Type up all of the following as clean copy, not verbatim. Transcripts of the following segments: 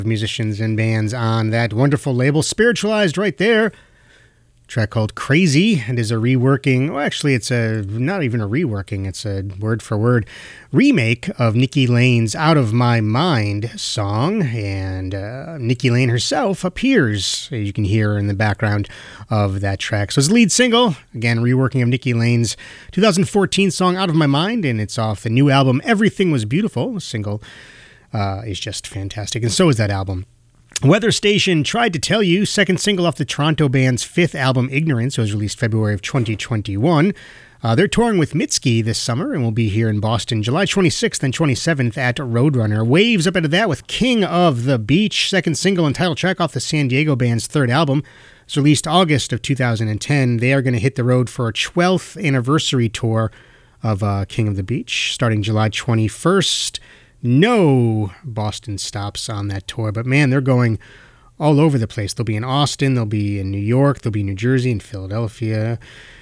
musicians and bands on that wonderful label. Spiritualized right there. Track called Crazy. It is a reworking. Well, actually, it's not even a reworking. It's a word-for-word remake of Nikki Lane's Out of My Mind song. And Nikki Lane herself appears, as you can hear in the background of that track. So it's the lead single. Again, reworking of Nikki Lane's 2014 song Out of My Mind. And it's off the new album Everything Was Beautiful. The single is just fantastic. And so is that album. Weather Station Tried to Tell You, second single off the Toronto band's fifth album, Ignorance, was released February of 2021. They're touring with Mitski this summer and will be here in Boston July 26th and 27th at Roadrunner. Waves up into that with King of the Beach, second single and title track off the San Diego band's third album. It's released August of 2010. They are going to hit the road for a 12th anniversary tour of King of the Beach, starting July 21st. No Boston stops on that tour, but man, they're going all over the place. They'll be in Austin, they'll be in New York, they'll be in New Jersey and Philadelphia,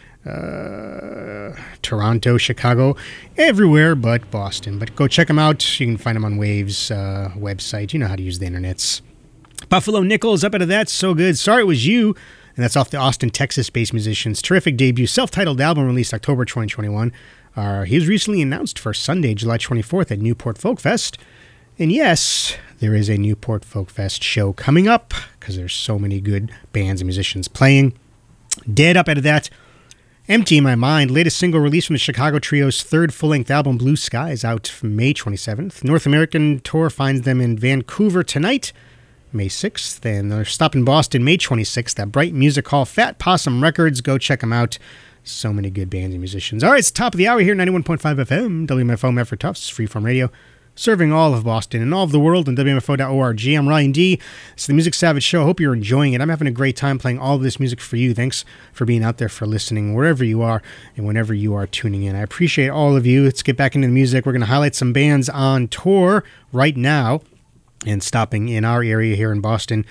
Toronto, Chicago, everywhere but Boston. But go check them out. You can find them on Waves website. You know how to use the internets. Buffalo Nichols, up out of that, so good. Sorry It Was You, and that's off the Austin, Texas-based musician's terrific debut self-titled album released October 2021. He was recently announced for Sunday, July 24th at Newport Folk Fest. And yes, there is a Newport Folk Fest show coming up because there's so many good bands and musicians playing. Dead up out of that. Empty in My Mind, latest single released from the Chicago Trio's third full-length album, Blue Sky, is out May 27th. North American tour finds them in Vancouver tonight, May 6th. And they're stopping Boston May 26th at Bright Music Hall, Fat Possum Records. Go check them out. So many good bands and musicians. All right, it's top of the hour here, 91.5 FM, WMFO Medford Tufts, Freeform Radio, serving all of Boston and all of the world on WMFO.org. I'm Ryan D. It's the Music Savage Show. I hope you're enjoying it. I'm having a great time playing all of this music for you. Thanks for being out there, for listening, wherever you are and whenever you are tuning in. I appreciate all of you. Let's get back into the music. We're going to highlight some bands on tour right now and stopping in our area here in Boston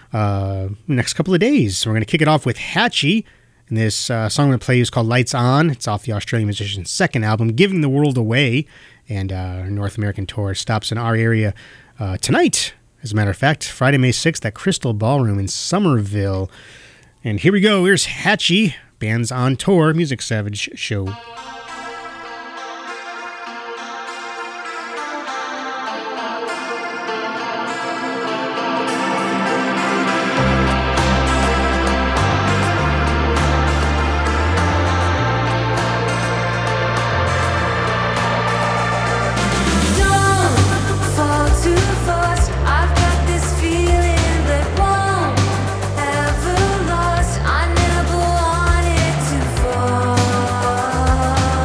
next couple of days. We're going to kick it off with Hatchie. And this song I'm going to play is called Lights On. It's off the Australian musician's second album, Giving the World Away. And North American tour stops in our area tonight, as a matter of fact, Friday, May 6th at Crystal Ballroom in Somerville. And here we go. Here's Hatchie, bands on tour, Music Savage Show. Ever lost, I never wanted to fall.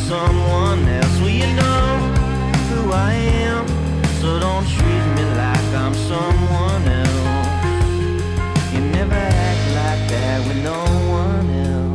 someone else. Well, you know who I am, so don't treat me like I'm someone else. You never act like that with no one else.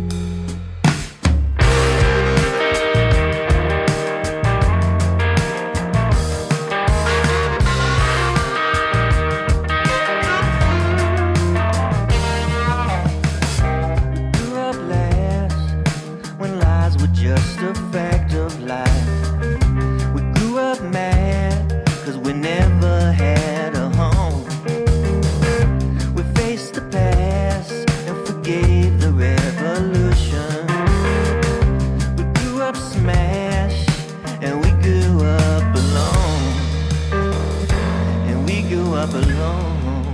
Just a fact of life. We grew up mad, cause we never had a home. We faced the past and forgave the revolution. We grew up smashed and we grew up alone. And we grew up alone.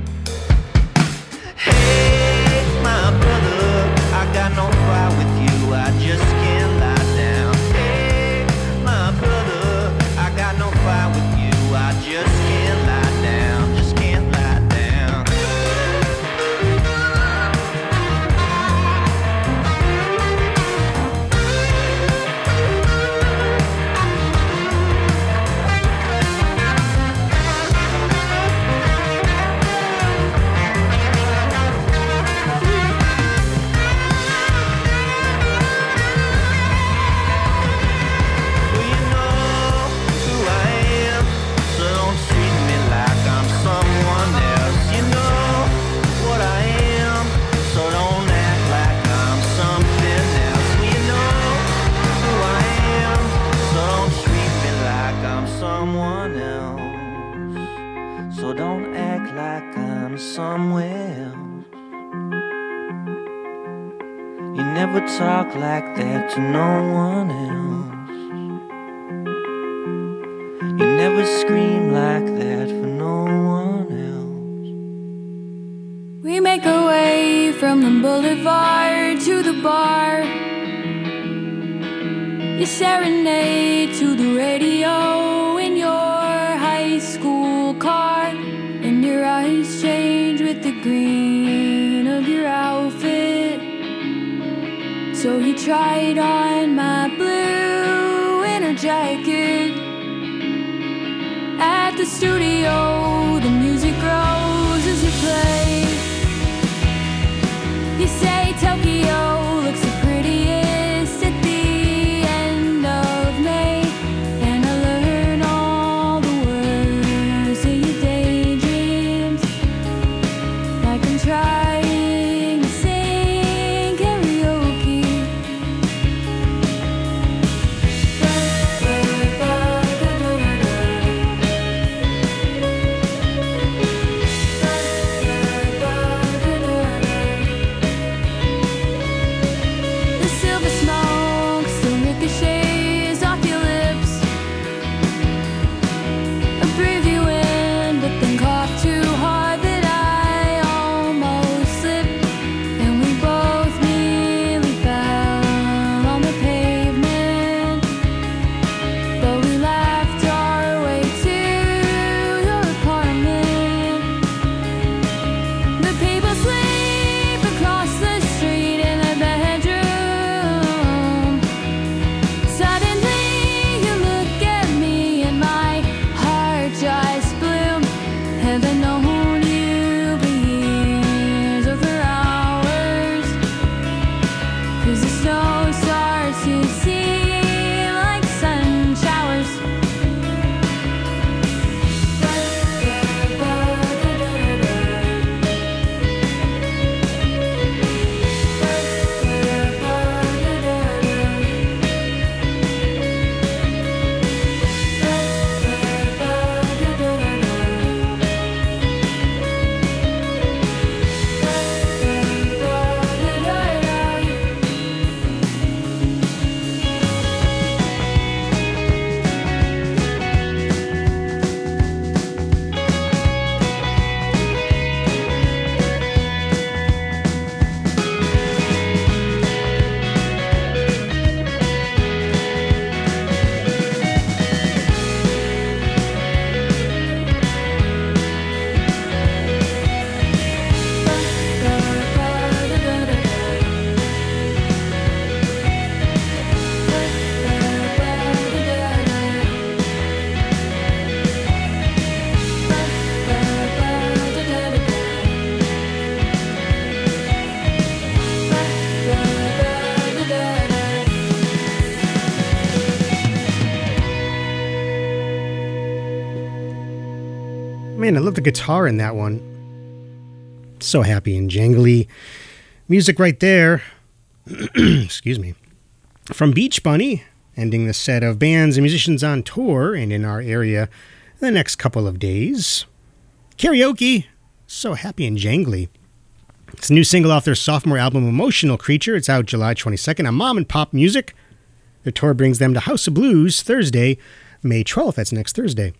Hey, my brother, I got no fight with you, I just can't lie down. Hey, my brother, I got no fight with you, I just can't lie down, just can't lie down. So don't act like I'm somewhere else. You never talk like that to no one else. You never scream like that for no one else. We make our way from the boulevard to the bar. You serenade to the radio in your high school car, and your eyes change with the green of your outfit. So he tried on my blue winter jacket. At the studio, the music grows as you play. You say Tokyo looks the prettiest at the end of May, and I learn all the words of your daydreams, like I'm trying to sing karaoke. The silver smoke still ricochets off your lips. I breathe you in, but then cough too hard that I almost love the guitar in that one. So happy and jangly. Music right there. Excuse me. From Beach Bunny, ending the set of bands and musicians on tour and in our area the next couple of days. Karaoke. So happy and jangly. It's a new single off their sophomore album, Emotional Creature. It's out July 22nd on Mom and Pop Music. Their tour brings them to House of Blues Thursday, May 12th. That's next Thursday.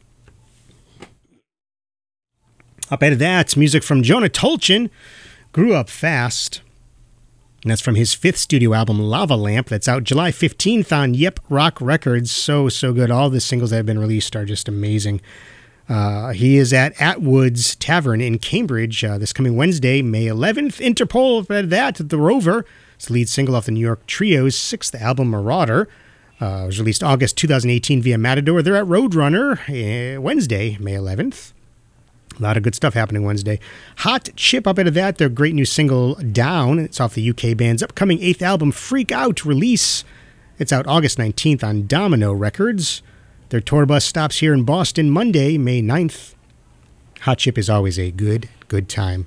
Up ahead of that, music from Jonah Tolchin, Grew Up Fast. And that's from his 5th studio album, Lava Lamp. That's out July 15th on Yep Rock Records. So good. All the singles that have been released are just amazing. He is at Atwood's Tavern in Cambridge this coming Wednesday, May 11th. Interpol, at that, The Rover. It's the lead single off the New York Trio's 6th album, Marauder. It was released August 2018 via Matador. They're at Roadrunner Wednesday, May 11th. A lot of good stuff happening Wednesday. Hot Chip, up out of that, their great new single, Down. It's off the UK band's upcoming 8th album, Freak Out, release. It's out August 19th on Domino Records. Their tour bus stops here in Boston Monday, May 9th. Hot Chip is always a good time.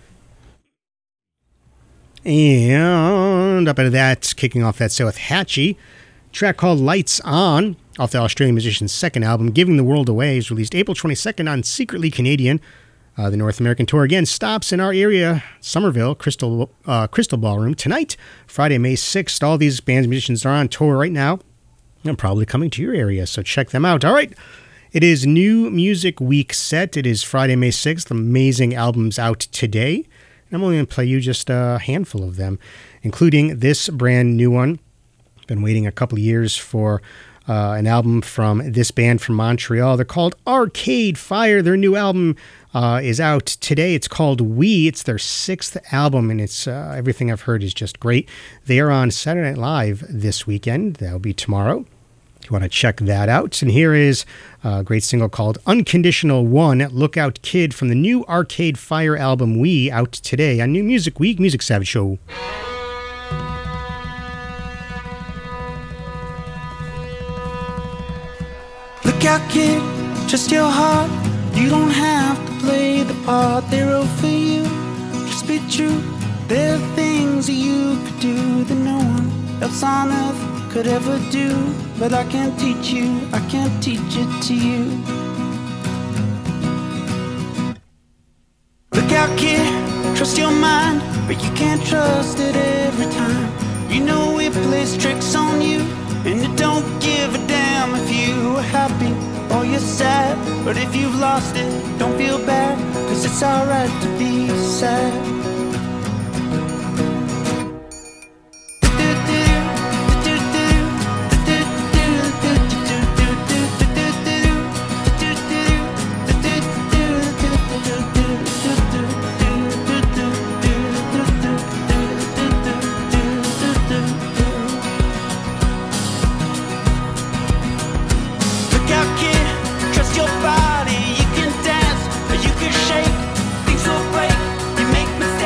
And up out of that, kicking off that set with Hatchie, track called Lights On, off the Australian musician's 2nd album, Giving the World Away, is released April 22nd on Secretly Canadian. The North American tour again stops in our area, Somerville, Crystal Ballroom, tonight, Friday, May 6th. All these bands and musicians are on tour right now and probably coming to your area, so check them out. All right, it is New Music Week set. It is Friday, May 6th. Amazing albums out today. I'm only going to play you just a handful of them, including this brand new one. Been waiting a couple of years for an album from this band from Montreal. They're called Arcade Fire. Their new album is out today. It's called We. It's their 6th album, and it's everything I've heard is just great. They are on Saturday Night Live this weekend. That'll be tomorrow. If you want to check that out. And here is a great single called Unconditional One. Lookout Kid from the new Arcade Fire album We, out today on New Music Week, Music Savage Show. Look out, kid, trust your heart. You don't have to play the part they wrote for you. Just be true. There are things that you could do that no one else on earth could ever do. But I can't teach you, I can't teach it to you. Look out, kid, trust your mind, but you can't trust it every time. You know it plays tricks on you, and it don't give a damn if you are happy or you're sad. But if you've lost it, don't feel bad, 'cause it's alright to be sad. Body, you can dance, or you can shake. Things will break, you make mistakes.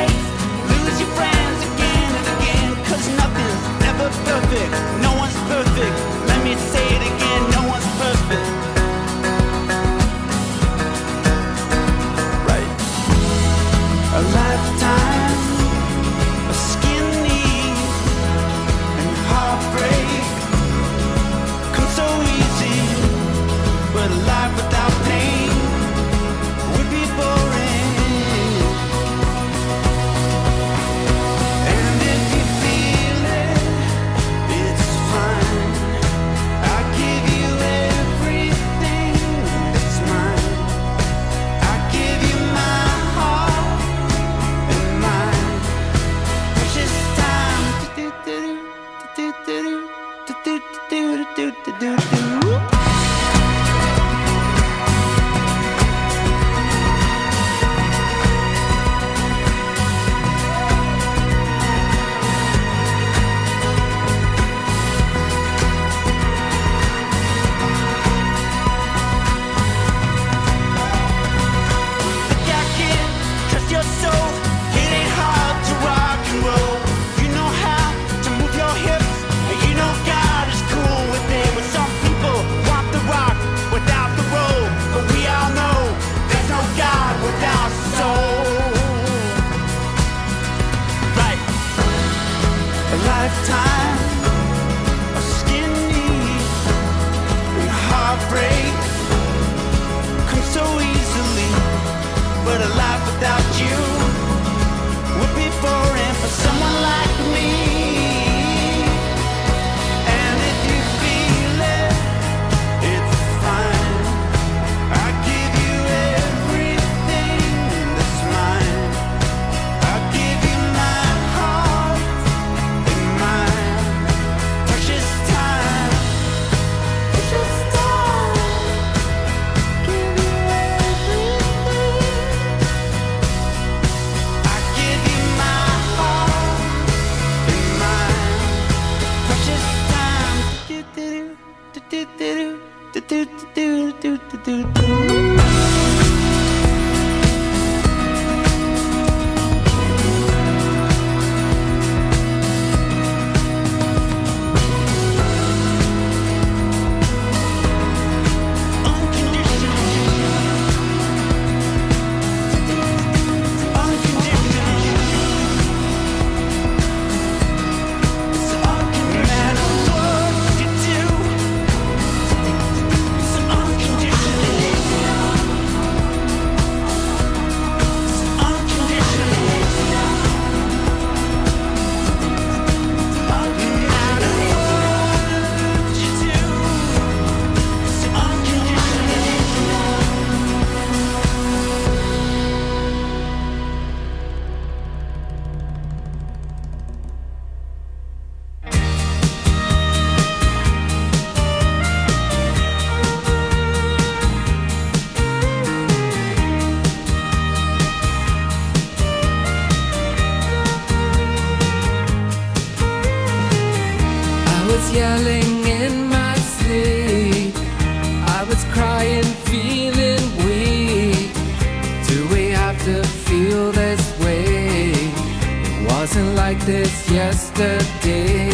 Yelling in my sleep, I was crying, feeling weak. Do we have to feel this way? It wasn't like this yesterday.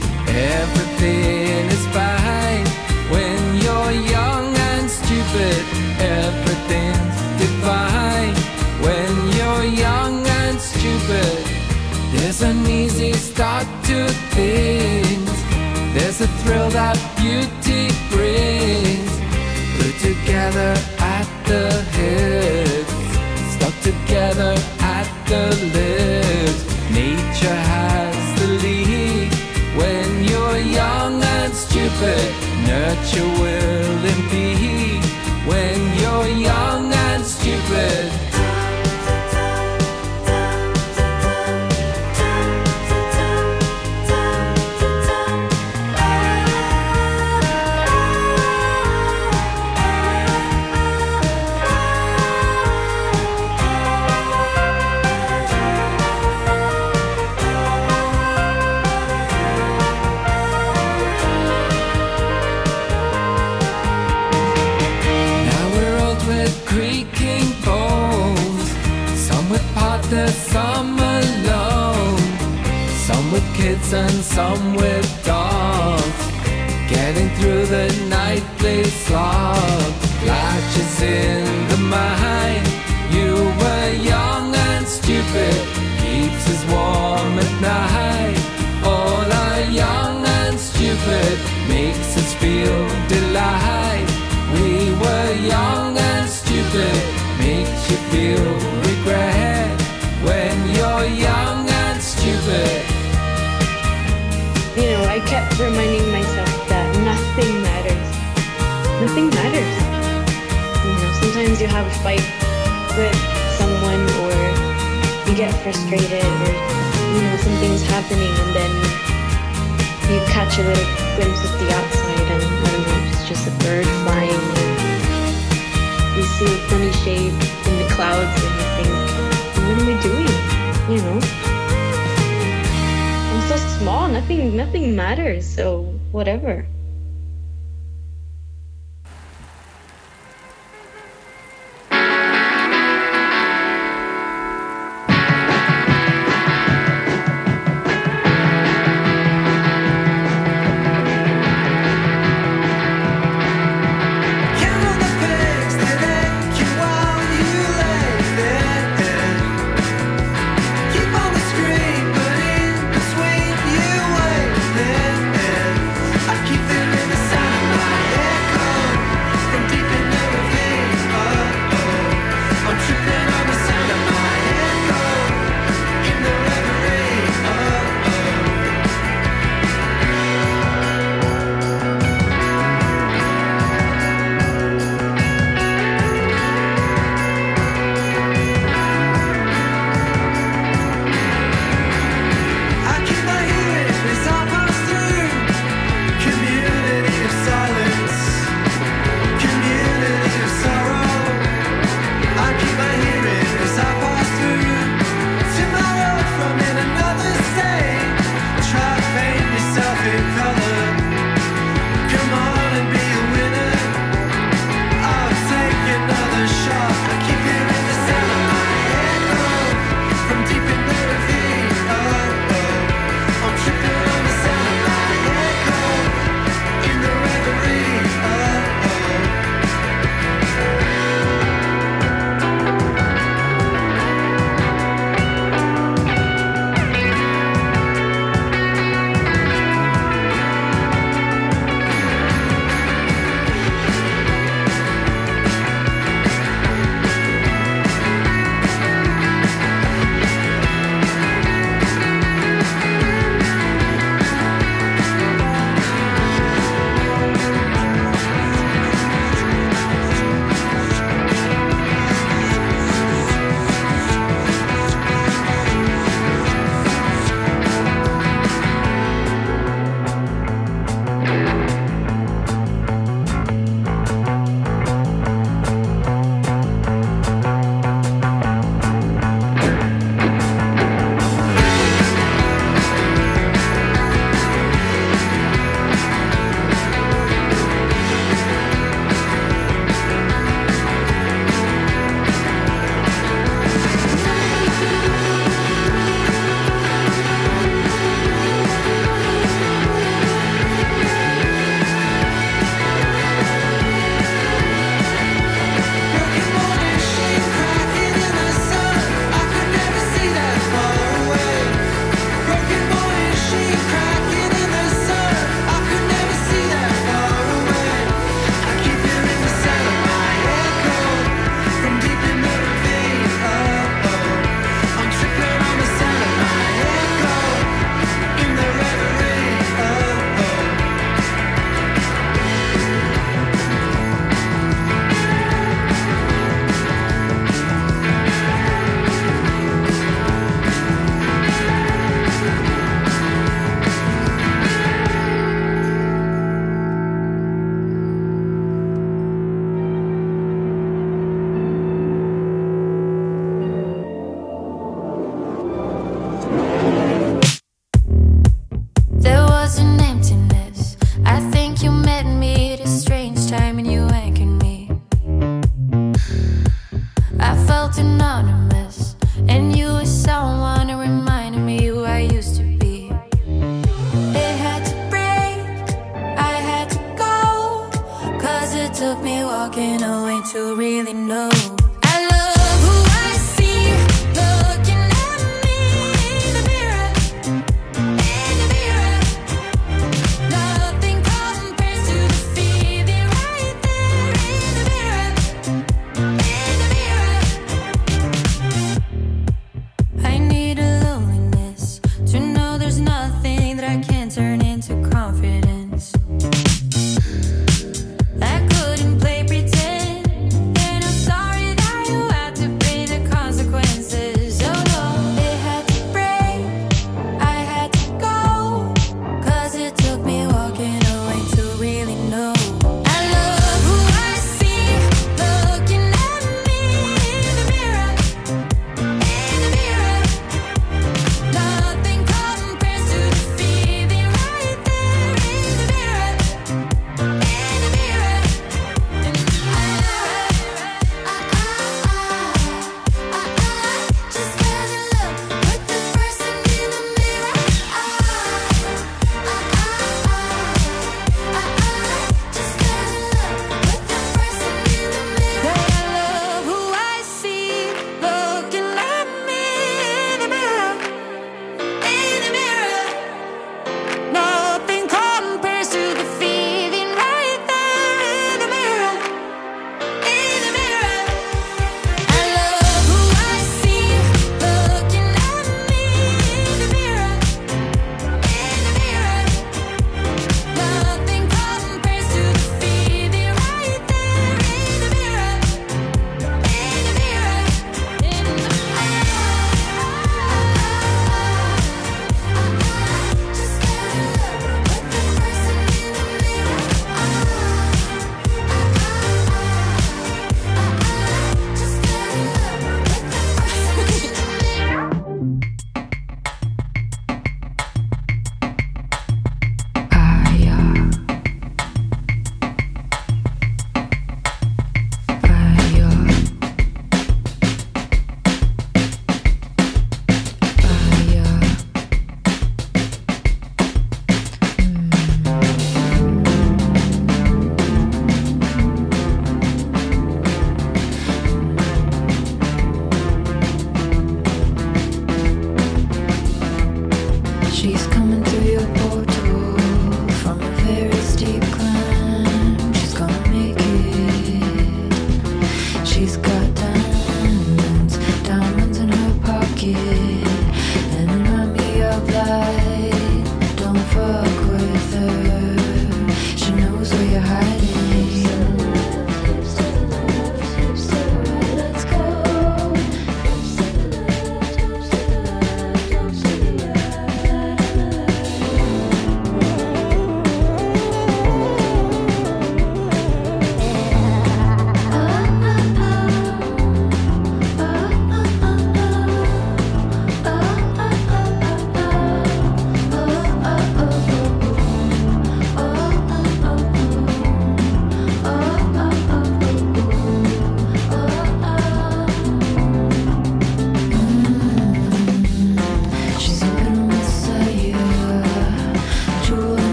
Everything is fine when you're young and stupid. Everything's divine when you're young and stupid. There's an easy start to things. There's a thrill that beauty brings. Put together at the hips, stuck together at the lips. Nature has the lead when you're young and stupid. Nurture will impede when you're young and stupid. Some alone, some with kids and some with dogs. Getting through the nightly slog, flashes in the mind. You were young and stupid, keeps us warm at night. All are young and stupid, makes us feel delight. We were young and stupid, makes you feel regret. When you're young and stupid. You know, I kept reminding myself that nothing matters. Nothing matters. You know, sometimes you have a fight with someone or you get frustrated or, you know, something's happening and then you catch a little glimpse of the outside and, I don't know, it's just a bird flying and you see a funny shape in the clouds and you think, what am I doing? You know? I'm so small, nothing matters, so whatever. I keep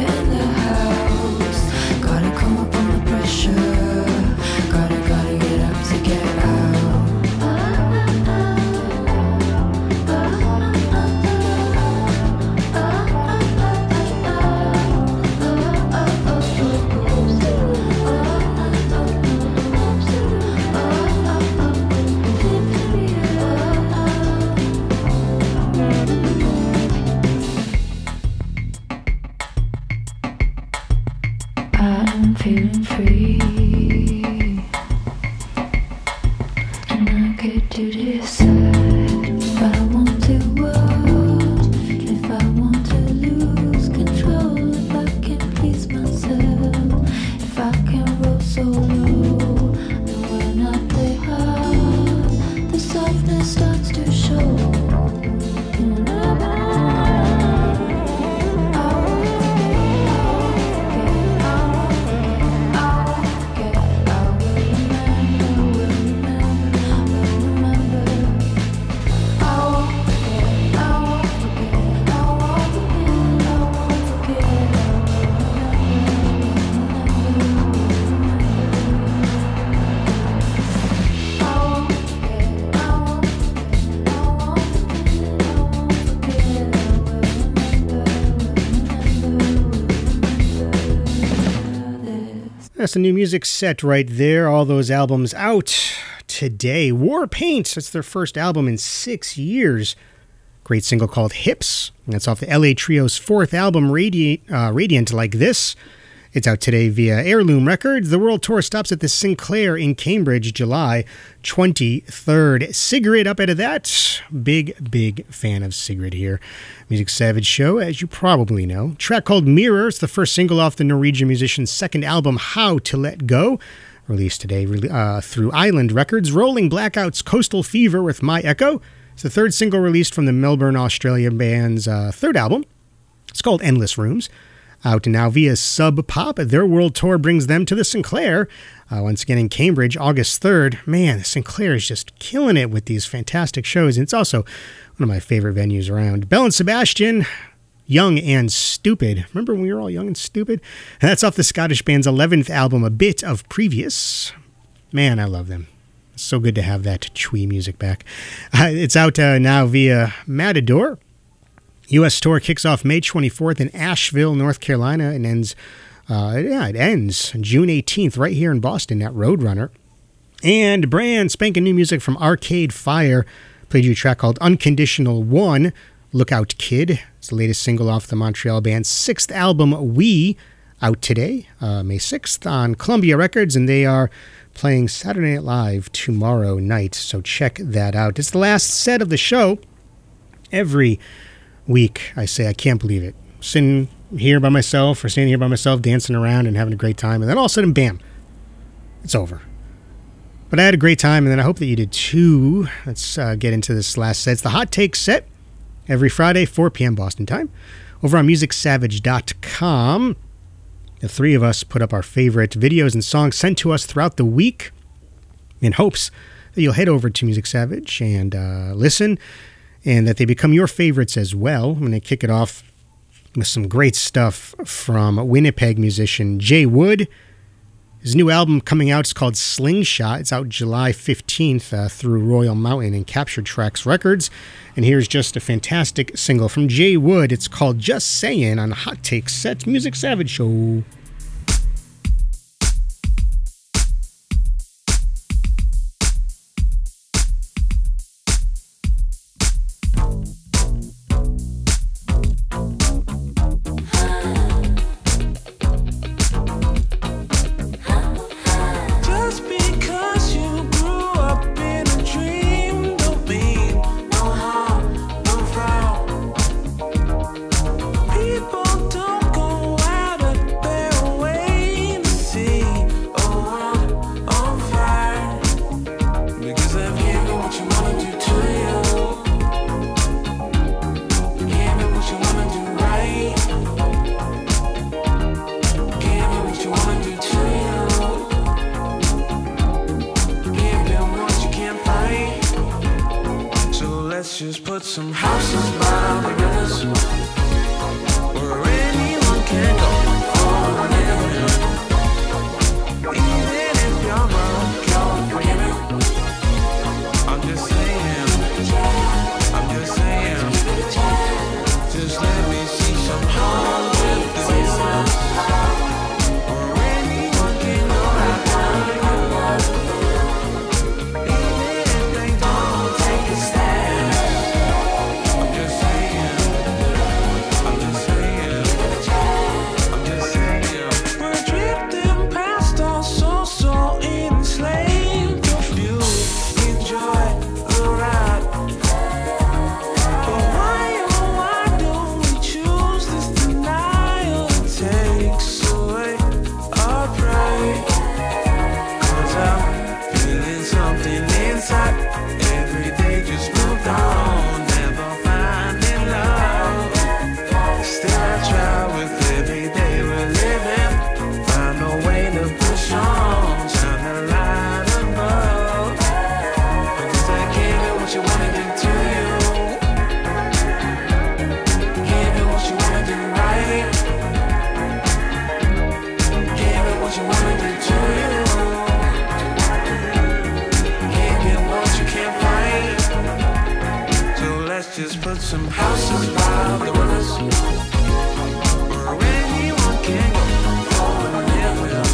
I'm feeling free, and I get to decide if I want to watch, if I want to lose control, if I can please myself, if I can roll so low, and when I play hard, the softness starts to show. That's the new music set right there. All those albums out today. Warpaint, that's their first album in 6 years. Great single called Hips. And that's off the LA Trio's fourth album, Radiant Like This. It's out today via Heirloom Records. The world tour stops at the Sinclair in Cambridge, July 23rd. Sigrid up out of that. Big fan of Sigrid here. Music Savage Show, as you probably know. Track called Mirror. It's the first single off the Norwegian musician's second album, How to Let Go. Released today through Island Records. Rolling Blackouts, Coastal Fever with My Echo. It's the third single released from the Melbourne, Australia band's third album. It's called Endless Rooms. Out now via Sub Pop. Their world tour brings them to the Sinclair. Once again in Cambridge, August 3rd. Man, the Sinclair is just killing it with these fantastic shows. And it's also one of my favorite venues around. Belle and Sebastian, Young and Stupid. Remember when we were all young and stupid? And that's off the Scottish band's 11th album, A Bit of Previous. Man, I love them. It's so good to have that twee music back. It's out now via Matador. U.S. tour kicks off May 24th in Asheville, North Carolina, and ends June 18th right here in Boston at Roadrunner. And brand spanking new music from Arcade Fire. Played you a track called Unconditional One, Lookout Kid. It's the latest single off the Montreal band's sixth album, We, out today, May 6th on Columbia Records, and they are playing Saturday Night Live tomorrow night, so check that out. It's the last set of the show. Every week I say I can't believe it, sitting here by myself or standing here by myself dancing around and having a great time, and then all of a sudden bam, it's over. But I had a great time, and then I hope that you did too. Let's get into this last set. It's the Hot Take set every Friday 4 p.m. Boston time over on MusicSavage.com. The three of us put up our favorite videos and songs sent to us throughout the week in hopes that you'll head over to Music Savage and listen, and that they become your favorites as well. I'm going to kick it off with some great stuff from Winnipeg musician Jay Wood. His new album coming out is called Slingshot. It's out July 15th through Royal Mountain and Captured Tracks Records. And here's just a fantastic single from Jay Wood. It's called Just Sayin' on Hot Take Set Music Savage Show. People don't go out of their some houses by the rivers where anyone can go and live.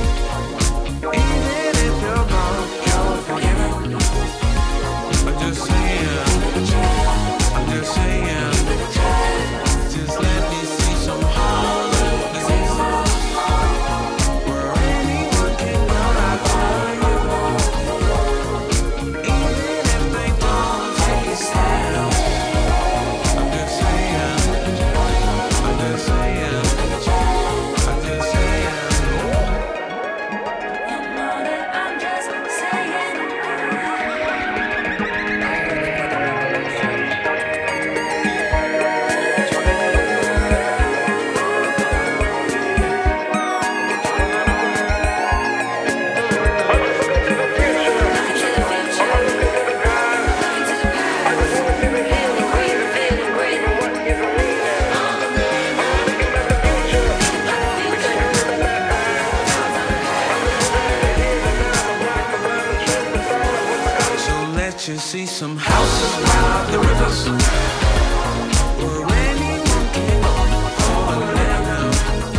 Even if you're gone, you're forgiven. I'm just saying, I'm just saying. Just let me see some houses where anyone can go out for you. Even if they don't take a stand. I'm just saying, I'm just saying, I'm just saying. So let you see some houses by the rivers where anyone can go and live.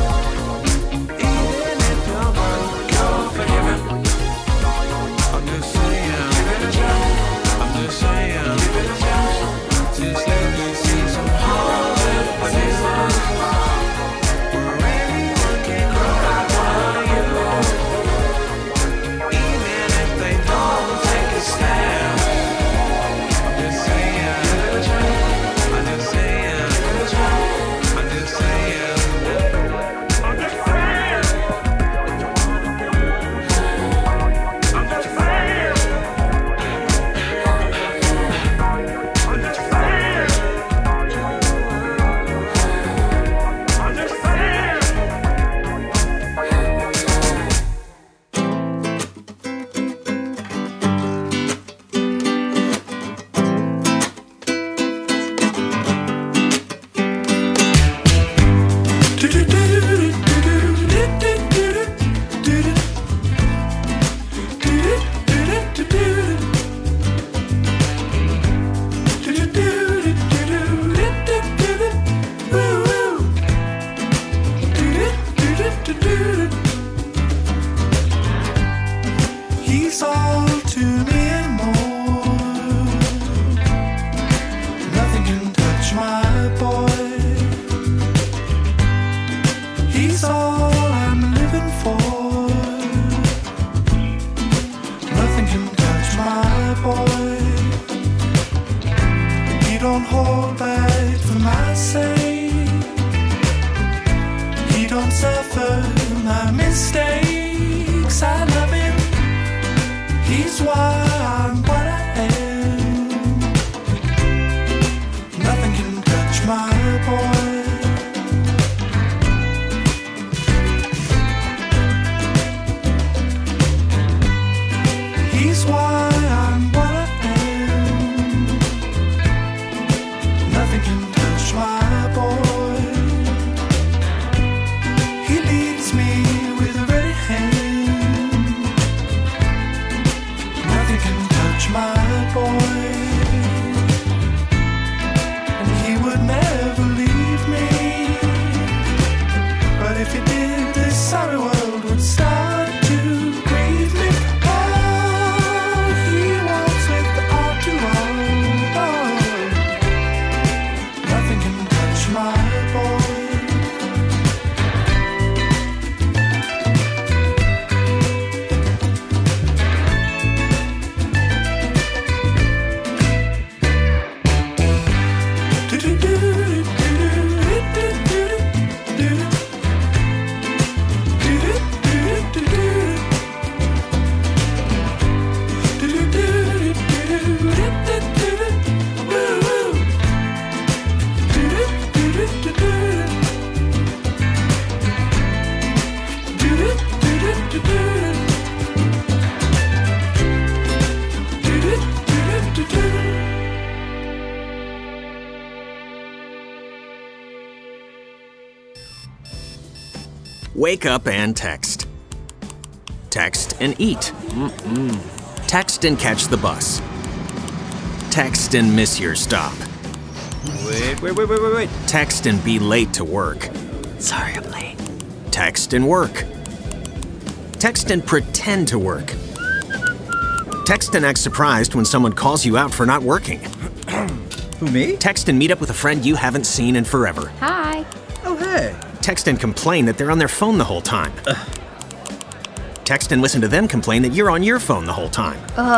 Even if you're gone, you're forgiven. I'm just saying, I'm just saying. Just let me see some houses where anyone can go out for you. Even if they don't take a stand. I'm just saying, I'm just saying, I'm just saying. I'm just saying, I'm just saying, I'm just saying, I'm just saying. He's all to me and more. Nothing can touch my boy. He's all I'm living for. Nothing can touch my boy. He don't hold back for my sake. He don't suffer my mistakes. I love him. He's why I'm what I am. Nothing can touch my boy. He's why I'm what I am. Nothing can touch my boy. He leads me with a ready hand. Nothing can touch my boy. And he would never leave me. But if he did, this sorry world would start to grieve me. Oh, he walks with the all too old. Nothing can touch my boy. Wake up and text. Text and eat. Text and catch the bus. Text and miss your stop. Wait. Text and be late to work. Sorry, I'm late. Text and work. Text and pretend to work. Text and act surprised when someone calls you out for not working. Who, me? Text and meet up with a friend you haven't seen in forever. Hi. Oh, hey. Text and complain that they're on their phone the whole time. Text and listen to them complain that you're on your phone the whole time.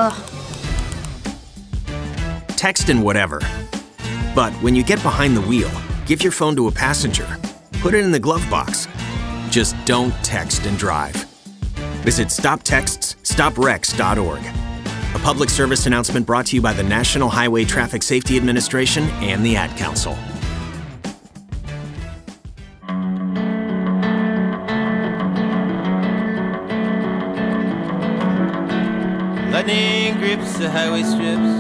Text and whatever. But when you get behind the wheel, give your phone to a passenger. Put it in the glove box. Just don't text and drive. Visit StopTextsStopWrecks.org. A public service announcement brought to you by the National Highway Traffic Safety Administration and the Ad Council. Lightning grips the highway strips.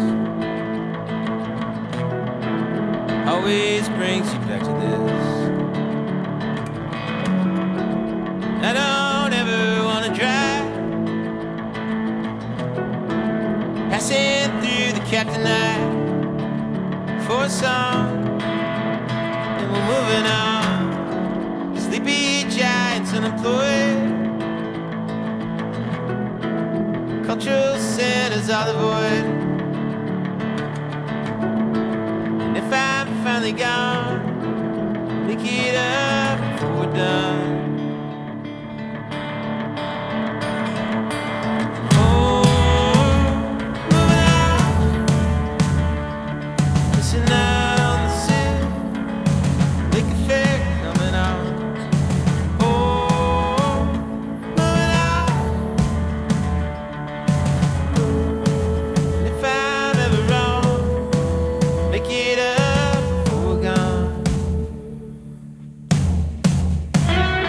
Always brings you back to this. I don't ever wanna drive. Passing through the captain night for a song, and we're moving on. Sleepy giants unemployed. Cultural centers are the void. And if I'm finally gone, make it up before we're done. Oh, moving on. Missing out on the city. Lake Effect coming on. Oh, moving on. If I'm ever wrong, make it up before we're gone.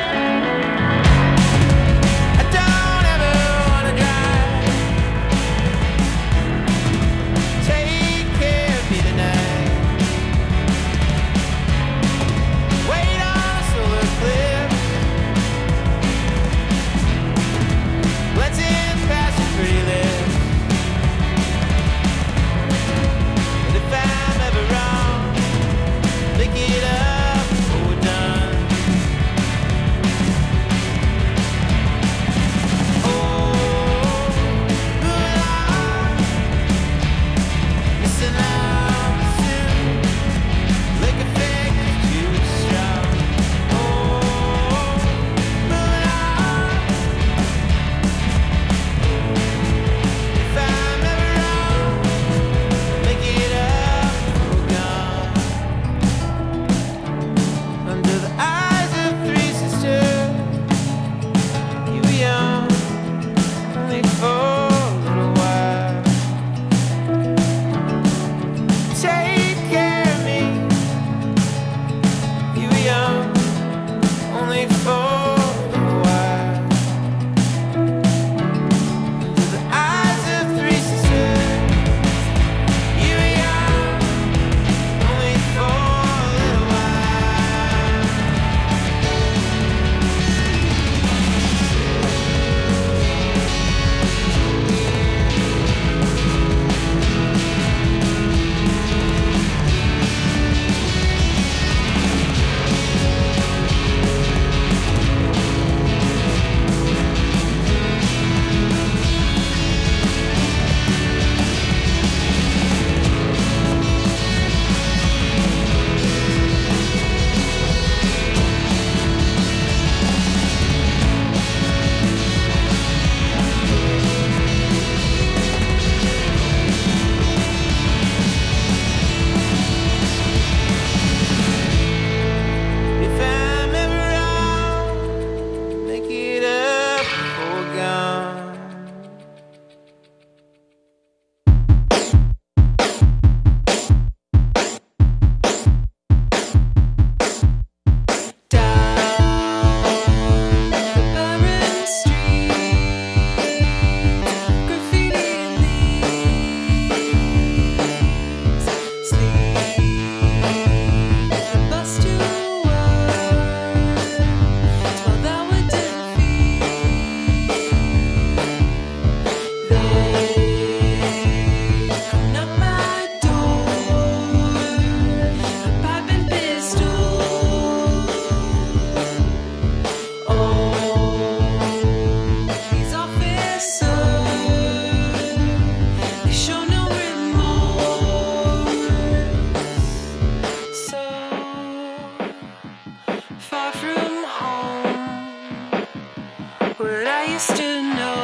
used to know.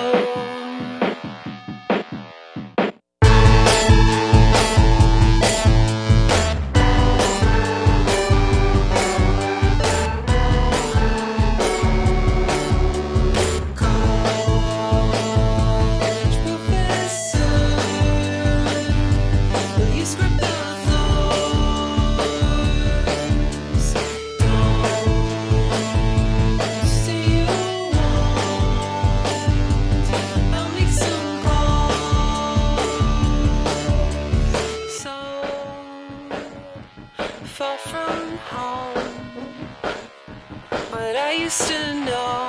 Far from home, but I used to know.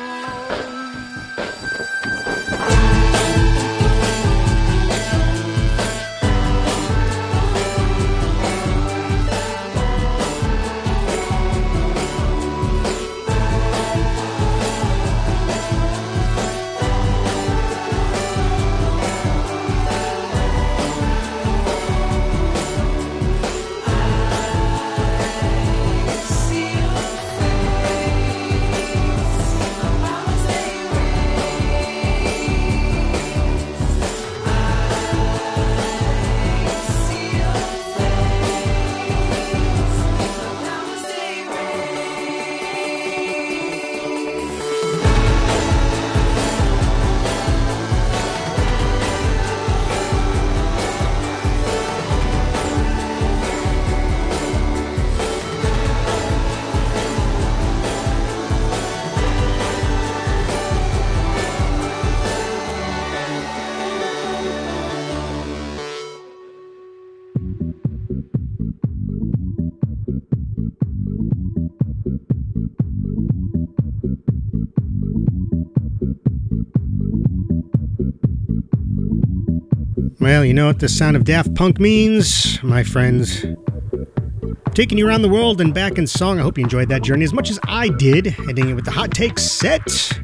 Well, you know what the sound of Daft Punk means, my friends. Taking you around the world and back in song. I hope you enjoyed that journey as much as I did, ending it with the Hot Take set.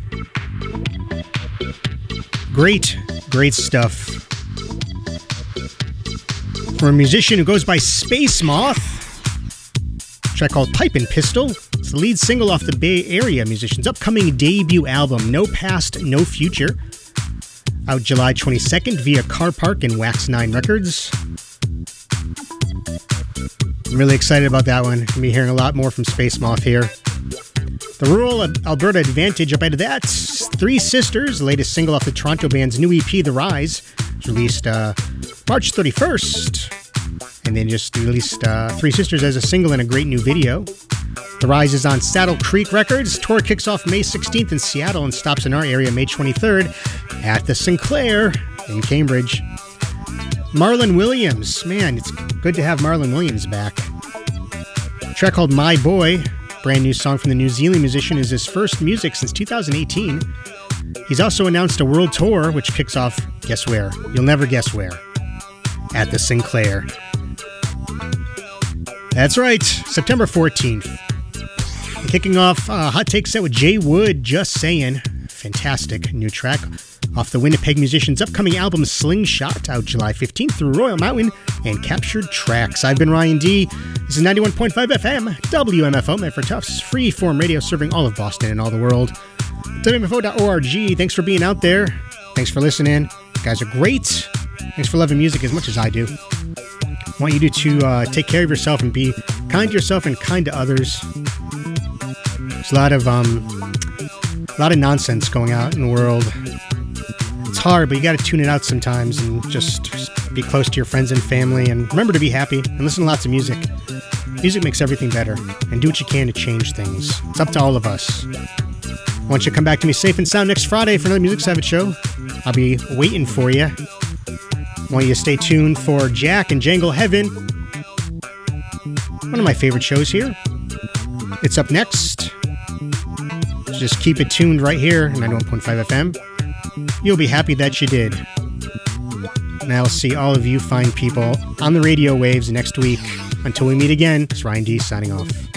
Great, great stuff. For a musician who goes by Space Moth, a track called Pipe and Pistol. It's the lead single off the Bay Area musician's upcoming debut album, No Past, No Future. Out July 22nd via Car Park and Wax 9 Records. I'm really excited about that one. Gonna be hearing a lot more from Space Moth here. The Rural Alberta Advantage, up out of that. Three Sisters, the latest single off the Toronto band's new EP, The Rise, was released March 31st. And then just released Three Sisters as a single and a great new video. The Rise is on Saddle Creek Records. Tour kicks off May 16th in Seattle and stops in our area May 23rd at the Sinclair in Cambridge. Marlon Williams. Man, it's good to have Marlon Williams back. A track called My Boy, brand new song from the New Zealand musician, is his first music since 2018. He's also announced a world tour, which kicks off, guess where? You'll never guess where. At the Sinclair. That's right, September 14th. Kicking off Hot Take set with Jay Wood, Just Saying. Fantastic new track off the Winnipeg musician's upcoming album Slingshot, out July 15th through Royal Mountain and Captured Tracks. I've been Ryan D. This is 91.5 FM, WMFO, Medford Tufts, free-form radio serving all of Boston and all the world. WMFO.org. Thanks for being out there. Thanks for listening. You guys are great. Thanks for loving music as much as I do. I want you to take care of yourself and be kind to yourself and kind to others. There's a lot of nonsense going out in the world. It's hard, but you got to tune it out sometimes and just be close to your friends and family, and remember to be happy and listen to lots of music. Music makes everything better, and do what you can to change things. It's up to all of us. I want you to come back to me safe and sound next Friday for another Music Savage show. I'll be waiting for you. I want you to stay tuned for Jack and Jangle Heaven, one of my favorite shows here. It's up next. So just keep it tuned right here, 91.5 FM. You'll be happy that you did. And I'll see all of you fine people on the radio waves next week. Until we meet again, it's Ryan D signing off.